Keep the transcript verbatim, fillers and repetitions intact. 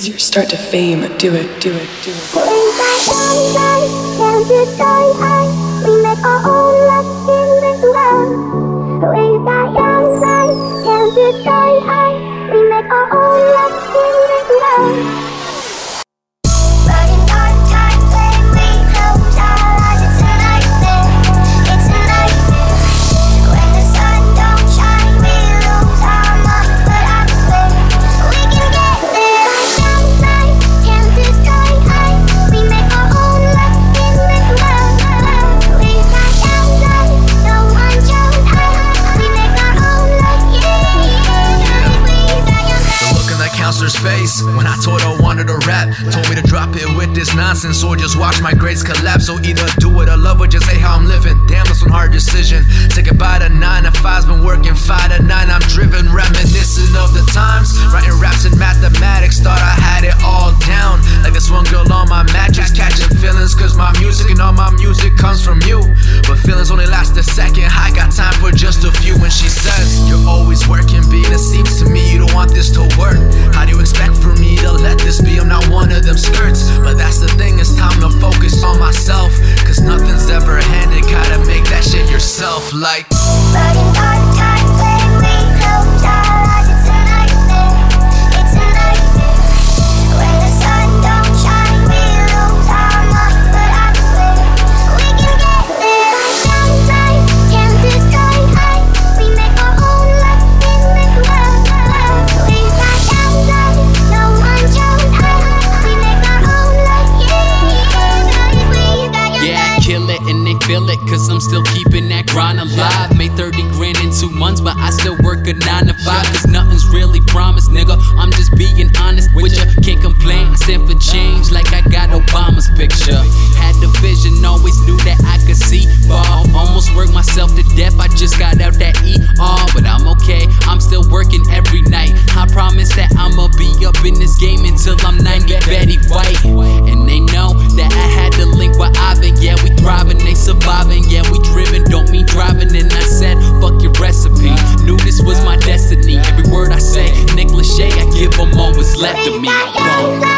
as you start to fame. Do it, do it, do it. We got young life, can't destroy us. We make our own luck in this world. We got young life, can't destroy us. We make our own luck in this world. But in dark times when we close our eyes, it's a nightmare, it's a nightmare. When the sun don't shine, we lose our minds, but I swear we can get there. Young life, can't destroy us. We make our own luck in this world. We got young life, no one chose us. We make our own luck, yeah. We got young life. The look in that counselor's face when I told her I wanted to rap, told me to drop it with this nonsense or just watch my grades collapse. So either do it or love or just say how I'm living. Damn, that's one hard decision. Say goodbye to nine to five's been working five to nine. I'm driven, reminiscent of the times, writing raps and mathematics. Thought I had it all down, like this one girl on my mattress, catching feelings cause my music and all my music comes from you. But feelings only last a second. I got time for just a few. When she says you're always working, being it seems to me you don't want this to work. How do you expect for me to let this be? I'm not one of them skirts. But that's the thing, it's time to focus on myself, cause nothing's ever handed, gotta make that shit yourself. Like, but in dark times when we close our eyes, it's a nightmare, it's a nightmare. When the sun don't shine, we lose our minds, but I swear we can get there. Young life, can't destroy us. We make our own luck in this world. We got young life, no one chose us. We make our own luck, yeah. We got young Yeah, I life. kill it and they feel it, cause I'm still keeping that grind alive. Made thirty grand in two months, but I still work a nine to five, cause nothing's really promised, nigga. I'm just being honest with ya, can't complain. I stand for change like I got Obama's picture. Had the vision, always knew that I could see far. Almost worked myself to death, I just got out that E R. But I'm okay, I'm still working every night. I promise that I'ma be up in this game until I'm ninety, Betty White. And they know that I had to link with Ivan. Yeah, we thriving, they surviving. Yeah, we driven, don't mean driving. And I said, fuck your recipe. Knew this was my destiny. Every word I say, Nick Lachey, I give them all what's left of me. I'm gone.